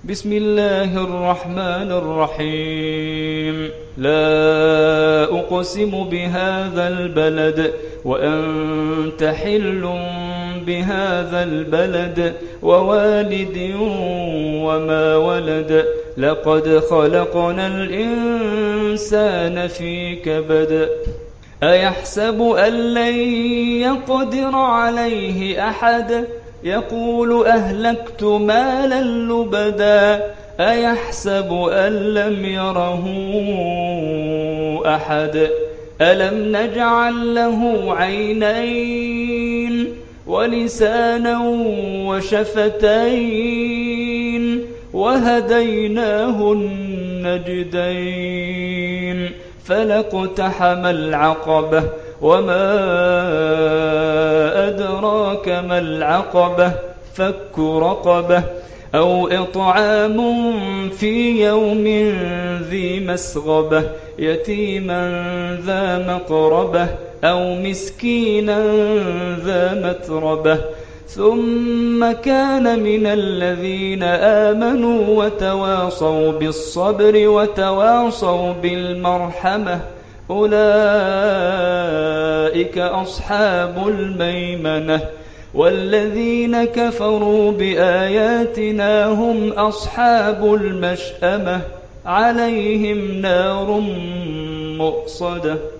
بسم الله الرحمن الرحيم. لا أقسم بهذا البلد وأنت حل بهذا البلد ووالد وما ولد لقد خلقنا الإنسان في كبد أيحسب أن لن يقدر عليه أحد يقول أهلكت مالا لبدا أيحسب أن لم يره أحد ألم نجعل له عينين ولسانا وشفتين وهديناه النجدين فلاقتحم العقبة وما أدراك ما العقبة فك رقبة أو إطعام في يوم ذي مسغبة يتيما ذا مقربة أو مسكينا ذا متربة ثم كان من الذين آمنوا وتواصوا بالصبر وتواصوا بالمرحمة أولئك أصحاب الميمنة والذين كفروا بآياتنا هم أصحاب المشأمة عليهم نار مؤصدة.